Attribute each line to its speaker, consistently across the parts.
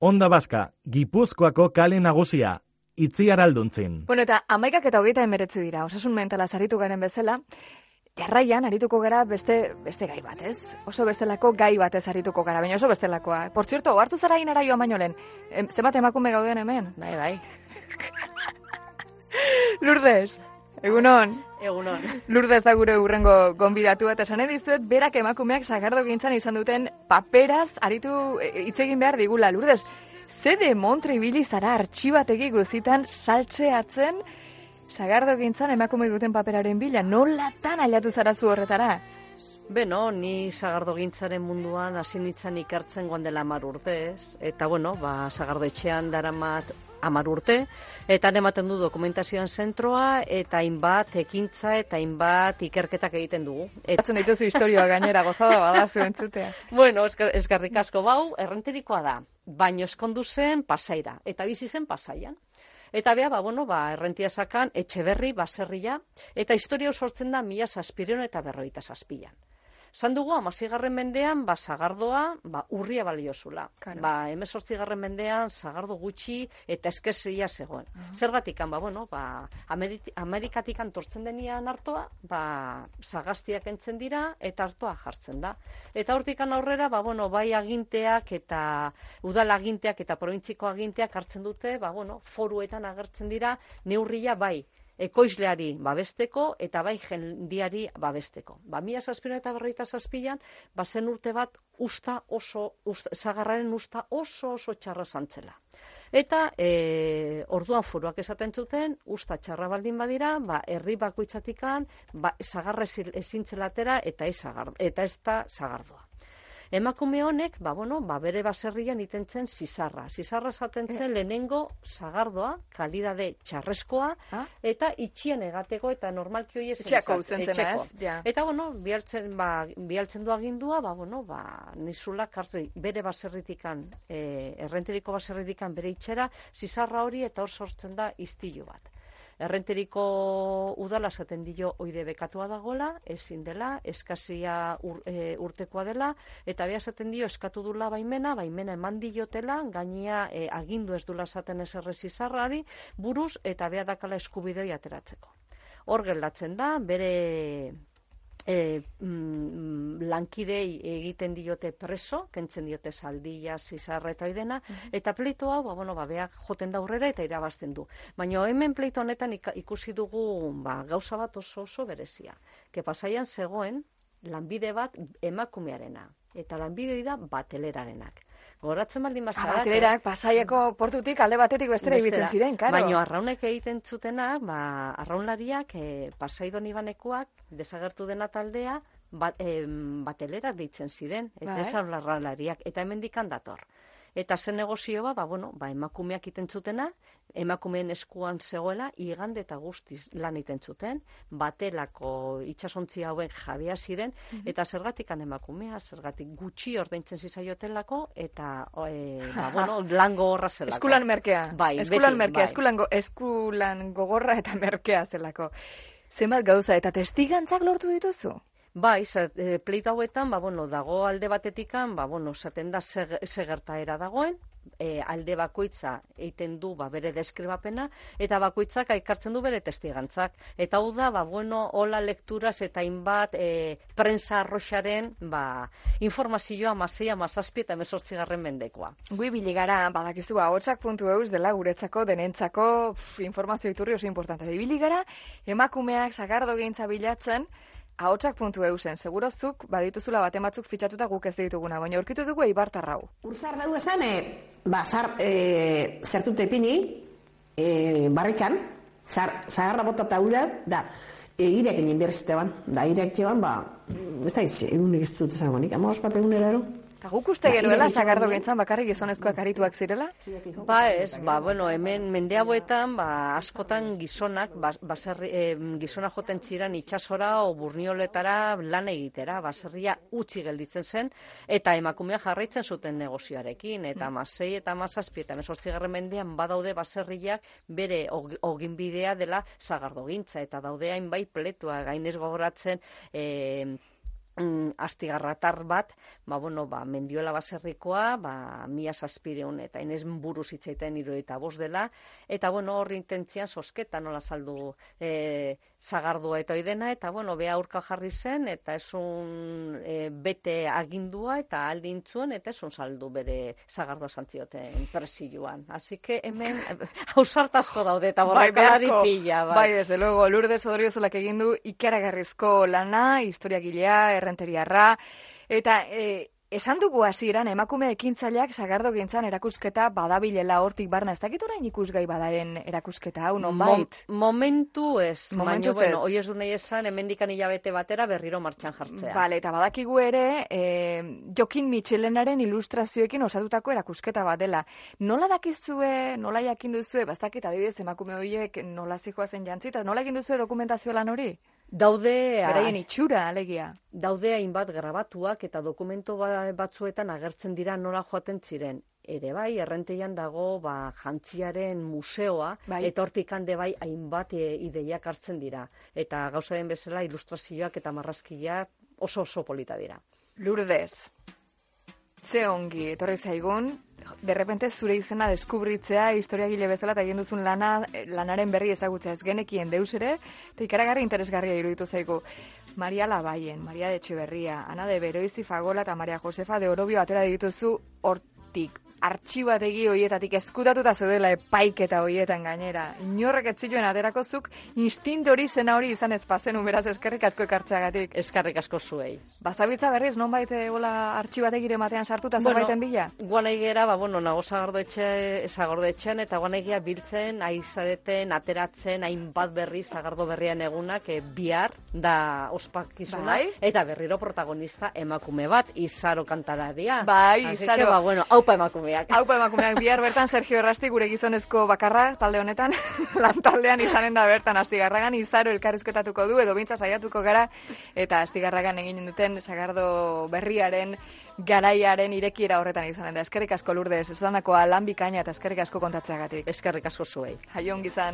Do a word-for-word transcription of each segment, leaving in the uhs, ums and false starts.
Speaker 1: Onda Baska, Gipuzkoako kale nagusia, Itziar Alduntzin.
Speaker 2: Bueno, eta amaikak eta hogeita emeretzi dira, osasun mentalaz aritu garen bezala, jarraian arituko gara beste beste gai bat, ez? Oso bestelako gai batez arituko gara, baina oso bestelakoa. Por cierto, hartu zara inara joan baino lehen. Em, zenbat emakume gauden hemen?
Speaker 3: Bai, bai.
Speaker 2: Lourdes, egunon.
Speaker 3: Egunon.
Speaker 2: Lourdes da gure urrengo gonbidatu eta esan dizuet berak emakumeak sagardo gintzan izan duten paperaz aritu hitz egin behar digula. Lourdes, ze de montre ibili zara artxibategi guzitan saltzeatzen sagardo gintzan emakume duten paperaren bila, nolatan ailatu zara zu horretara?
Speaker 3: Beno, ni sagardo gintzaren munduan hasi nintzen ikertzen goan dela hamar urte, ez? Eta, bueno, ba, sagardo etxean daramat hamar urte, eta ematen du dokumentazioan zentroa, eta hainbat ekintza eta hainbat ikerketak egiten dugu.
Speaker 2: Batzen dituzu historioa gainera, gozada badazu entzutea.
Speaker 3: Bueno, eskerrik asko bau, errenterikoa da, baino eskondu zen Pasaira, eta bizi zen Pasaian. Eta bea, ba, bueno, ba, errentia sakan, Etxeberri, baserria, eta historia sortzen da mila zazpireun eta berroita zazpian. San dugu, hamaseigarren mendean, ba, sagardoa, ba, urria baliozula.
Speaker 2: Claro.
Speaker 3: Ba, hemezortzigarren mendean, sagardo gutxi eta eskesia zegoen. Uh -huh. Zergatikan, ba, bueno, ba, Amerik Amerikatikan tortzen denian hartoa, ba, sagaztiak entzen dira, eta hartoa jartzen da. Eta hortikan aurrera, ba, bueno, bai aginteak eta udal aginteak eta probintziko aginteak hartzen dute, ba, bueno, foruetan agertzen dira, neurria bai, ekoizleari babesteko eta bai jendiari babesteko. Ba, mila zazpireun eta berrogeita zazpian, bazen urte bat usta oso, usta, sagarraren usta oso oso txarra zantzela. Eta e, orduan foruak esaten zuten, usta txarra baldin badira, ba, herri bakoitzatikan, ba, sagarra ezintzelatera eta ez, sagar, eta ez da sagardoa. Emakume honek, ba, bueno, ba, bere baserrian itentzen zizarra. Zizarra zaten zen lehenengo sagardoa, kalidade txarrezkoa, ah? Eta itxien egateko eta normalki hori ezen
Speaker 2: etxeko uzentzena ez? Ja.
Speaker 3: Eta, bueno, bialtzen, ba, bialtzen du agindua, ba, bueno, ba, nizula kartu bere baserritikan, e, errenteriko baserritikan bere itxera, zizarra hori eta hor sortzen da iztilu bat. Errenteriko udala esaten dio oide bekatua dagola, ezin dela, eskazia ur, e, urtekoa dela, eta bea esaten dio eskatu dula baimena, baimena eman diotela, gainia e, agindu ez dula esaten eserrez izarrari, buruz, eta bea dakala eskubidoi ateratzeko. Hor geldatzen da, bere e, mm, lankidei egiten diote preso, kentzen diote zaldia, zizarra eta oidena, uh-huh. Eta pleito hau, ba, bueno, ba, beak joten da aurrera eta irabazten du. Baina hemen pleito honetan ikusi dugu ba, gauza bat oso oso berezia. Ke Pasaian zegoen lanbide bat emakumearena, eta lanbide da batelerarenak. Goratzen baldin bazara.
Speaker 2: Batelerak, Pasaiako portutik alde batetik bestera ibitzen ziren, karo.
Speaker 3: Baina arraunek egiten zutenak, ba, arraunlariak, e, Pasaidon ibanekoak, desagertu dena taldea, bat, e, batelerak deitzen ziren, eta bai. Esan arraunlariak, eta hemendikan dator. Eta zen negozioa, ba, bueno, ba, emakumeak iten zutena, emakumeen eskuan zegoela, igande eta guztiz lan iten zuten, batelako itxasontzi hauen jabea ziren, mm-hmm. Eta zergatikan emakumea, zergatik gutxi ordaintzen zizaiotelako, eta e, ba, bueno, lan gogorra zelako.
Speaker 2: Eskulan merkea,
Speaker 3: bai,
Speaker 2: eskulan
Speaker 3: beti,
Speaker 2: merkea,
Speaker 3: bai.
Speaker 2: eskulan, go, eskulan gogorra eta merkea zelako. Zenbat gauza eta testigantzak lortu dituzu?
Speaker 3: Bai, e, pleito hauetan, ba, bueno, dago alde batetikan, ba, bueno, zaten da ze, ze gertaera dagoen, e, alde bakoitza egiten du ba, bere deskribapena, eta bakoitzak aikartzen du bere testigantzak. Eta hau da, ba, bueno, hola lekturaz eta hainbat e, prensa arroxaren ba, informazioa maseia, mazazpi eta emezortzigarren mendekoa.
Speaker 2: Gui biligara, badakizu, ahotsak puntu eus dela guretzako, denentzako pf, informazio iturri oso importante. Biligara, emakumeak sagardo gehintza bilatzen, ahotsak puntu eusen, seguro zuk badituzula baten batzuk fitxatuta guk ez dituguna, baina aurkitu dugu Eibartarrau.
Speaker 4: Urzar dugu esan, e, ba, zar, e, zertute ipini, e, barrikan, zar, zagarra bota eta ura, da, e, irek egin berrizteban, da, irek txeban, ba, ez da, egunik ez dut esan gonik, ama ospat egun eraro.
Speaker 2: Eta guk uste genuela sagardo gintzan bakarrik gizonezkoak arituak zirela?
Speaker 3: Ba ez, ba, bueno, hemen mende hauetan, ba, askotan gizonak, ba, baserri, eh, gizonak joten ziren itsasora o burnioletara lan egitera, baserria utzi gelditzen zen, eta emakumea jarraitzen zuten negozioarekin, eta amasei eta amazazpi eta hemezortzigarren mendean badaude baserriak bere oginbidea dela sagardo gintza, eta daude hainbait pletua, gainez gogoratzen, eh, mm, astigarratar bat, ba, bueno, ba, Mendiola baserrikoa, ba, mila zazpireun eta inez buruz hitzaiten hirurogeita bost dela, eta, bueno, horri intentzian sosketa nola saldu e, sagardua eta oidena, eta, bueno, beha aurka jarri zen, eta esun e, bete agindua, eta aldintzuen, eta esun saldu bere sagardua zantzioten presioan. Así que hemen, hausartazko daude, eta borrakalari
Speaker 2: Bai,
Speaker 3: pila, bai.
Speaker 2: Bai, desde luego, Lourdes Odriozolak egin du ikaragarrizko lana, historiagilea, errenteriarra, eta e, esan dugu hasieran emakume ekintzaileak sagardo gintzan erakusketa badabilela hortik barna, ez dakit orain ikusgai badaen erakusketa hau nonbait?
Speaker 3: Mo, momentu ez,
Speaker 2: Momentuz
Speaker 3: baina, bueno,
Speaker 2: ez.
Speaker 3: hoi ez du nahi esan, hemendikan hilabete batera berriro martxan jartzea.
Speaker 2: Bale, eta badakigu ere, e, Jokin Michelenaren ilustrazioekin osatutako erakusketa bat dela. Nola dakizue, nola jakin duzue, bastakit adibidez emakume horiek nola zijoazen jantzita, nola egin duzue dokumentazio lan hori?
Speaker 3: Daude,
Speaker 2: Beraien itxura, alegia.
Speaker 3: daude hainbat grabatuak eta dokumento ba- batzuetan agertzen dira nola joaten ziren. Ere bai, errenteian dago ba, jantziaren museoa,
Speaker 2: Bai.
Speaker 3: eta hortik hande bai hainbat e, ideiak hartzen dira. Eta gauza den bezala ilustrazioak eta marrazkiak oso oso polita dira.
Speaker 2: Lourdes, ze ongi, etorri zaigun, derrepente zure izena deskubritzea historiagile bezala eta egin duzun lana, lanaren berri ezagutzea ez genekien deus ere, eta ikaragarri interesgarria iruditu zaigu. Maria Labaien, Maria de Etxeberria, Ana de Beroizi Fagola eta Maria Josefa de Orobio atera dituzu hortik. Artxibategi hoietatik ezkutatuta zeudela epaiketa hoietan gainera. Inorrek ez zituen aterako zuk instinto hori zena hori izan ez bazenu, beraz eskerrik asko ekartzeagatik.
Speaker 3: Eskarrik asko zuei.
Speaker 2: Bazabiltza berriz, nonbait hola artxibategire batean sartuta zerbaiten bila?
Speaker 3: Guanai gera, ba, bueno, nago sagardetxe, sagardetxean, eta guanai gera biltzen, aizareten, ateratzen, hainbat berri, sagardo berrian egunak, e, bihar da ospakizuna,
Speaker 2: Bai.
Speaker 3: eta berriro protagonista emakume bat, Izaro kantalaria.
Speaker 2: Bai,
Speaker 3: Así
Speaker 2: Izaro.
Speaker 3: que, ba, bueno, haupa emakumeak.
Speaker 2: Haupa emakumeak bihar bertan Sergio Errasti gure gizonezko bakarra talde honetan, lan taldean izanen da bertan Astigarragan Izaro elkarrizketatuko du edo bintza saiatuko gara eta Astigarragan egin duten sagardo berriaren garaiaren irekiera horretan izanen da. Eskerrik asko Lourdes, esandakoa lan bikaina eta eskerrik asko kontatzeagatik.
Speaker 3: Eskerrik asko zuei.
Speaker 2: Jaion gizan.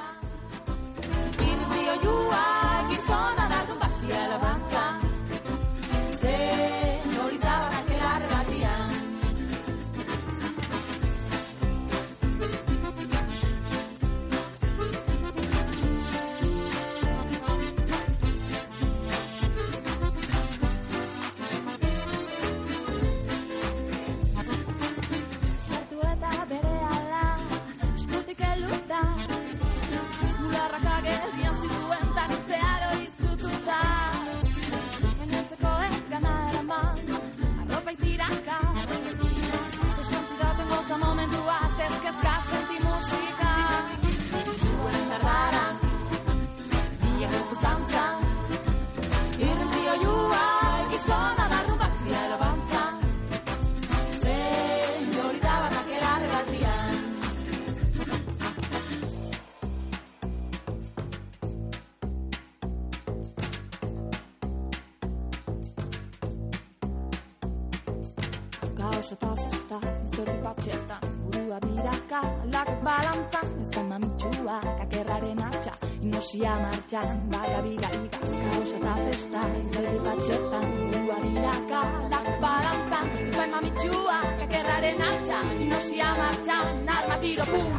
Speaker 5: Gaos eta festa, izerdi patxetan, burua biraka, lak balantzan, ezten mamitxua, kakerraren atxa, inosia martxan, baga biga iga. Gaos eta festa, izerdi patxetan, burua biraka, lak balantzan, ezten mamitxua, kakerraren atxa, inosia martxan, arma tiro, pum!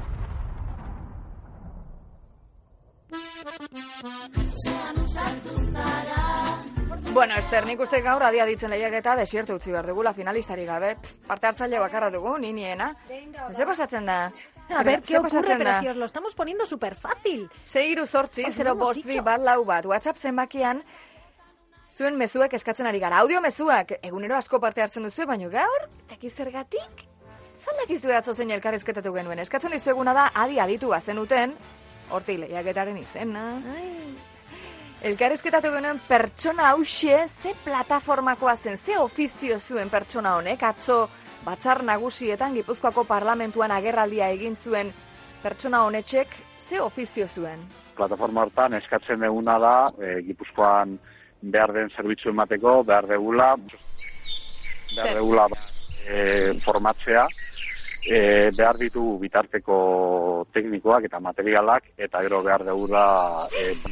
Speaker 5: Zean usartu zara.
Speaker 2: Bueno, Ester, nik uste gaur adia ditzen lehiaketa desiertu utzi behar dugula finalistari gabe. Pff, parte hartzaile bakarra dugu, ni niena. Ze pasatzen da?
Speaker 6: A ver, ¿qué
Speaker 2: Ze
Speaker 6: ocurre?
Speaker 2: pasatzen
Speaker 6: Pero
Speaker 2: da?
Speaker 6: si os lo estamos poniendo súper fácil.
Speaker 2: Sei hiru zortzi,
Speaker 6: Os lo
Speaker 2: zero
Speaker 6: hemos
Speaker 2: bost bi
Speaker 6: dicho.
Speaker 2: bat lau bat, WhatsApp zenbakian, zuen mezuak eskatzen ari gara. Audio mezuak, egunero asko parte hartzen duzu, baina gaur, tekiz zergatik? Zaldakizu atzo zein elkarrizketatu genuen. Eskatzen dizueguna da, adi aditu bazenuten, hortik lehiaketaren izena. Elkarrizketatu genuen pertsona hauxe, ze plataformakoa zen, ze ofizio zuen pertsona honek, atzo batzar nagusietan Gipuzkoako parlamentuan agerraldia egin zuen pertsona honetxek, ze ofizio zuen?
Speaker 7: Plataforma hortan eskatzen deguna da, e, Gipuzkoan behar den zerbitzu emateko, behar degula, behar degula e, formatzea, e, behar ditu bitarteko teknikoak eta materialak, eta gero behar degula e,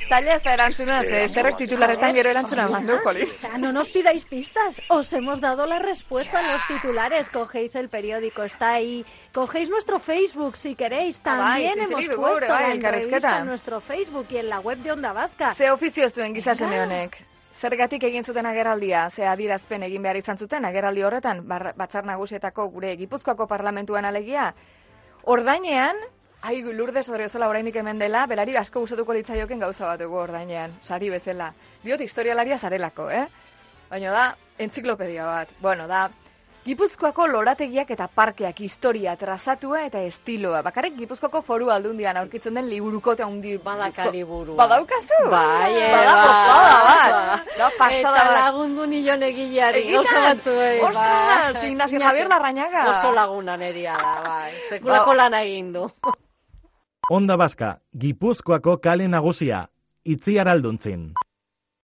Speaker 2: Zaila ez da erantzuna, ze zerrek titularretan gero erantzuna mandu, Joli.
Speaker 6: O sea, no nos pidáis pistas. Os hemos dado la respuesta en los titulares. Cogéis el periódico, está ahí. Cogéis nuestro Facebook si queréis. También
Speaker 2: Ah, bai,
Speaker 6: hemos
Speaker 2: zintzilik dugu,
Speaker 6: puesto
Speaker 2: bai,
Speaker 6: la
Speaker 2: elkarrizketan.
Speaker 6: entrevista en nuestro Facebook y en la web de Onda Vasca.
Speaker 2: Ze ofizio zuen giza seme honek? Zergatik egin zuten agerraldia, ze adierazpen egin behar izan zuten agerraldi horretan, bar, batzar nagusietako gure Gipuzkoako parlamentuan alegia. Ordainean, ai, Lourdes Odriozola orainik hemen dela, berari asko gustatuko litzaioken gauza bat dugu ordainean, sari bezala. Diot historialaria zarelako, eh? Baina da, entziklopedia bat. Bueno, da, Gipuzkoako lorategiak eta parkeak historia, trazatua eta estiloa. Bakarrik Gipuzkoako foru aldundian aurkitzen den liburukote handi...
Speaker 3: Badaka liburua.
Speaker 2: Badaukazu?
Speaker 3: Bai, eh,
Speaker 2: Badago,
Speaker 3: bai.
Speaker 2: bada bat. Da, pasada
Speaker 3: Eta
Speaker 2: bat.
Speaker 3: lagundu nilon egileari,
Speaker 2: Egitan,
Speaker 3: oso batzuei.
Speaker 2: ostras, Ignacio Javier Larrañaga.
Speaker 3: Oso laguna neria da, bai. Sekulako
Speaker 2: Ba-
Speaker 3: lana egin du.
Speaker 1: Onda Vasca, Gipuzkoako kale nagusia, Itziar Alduntzin.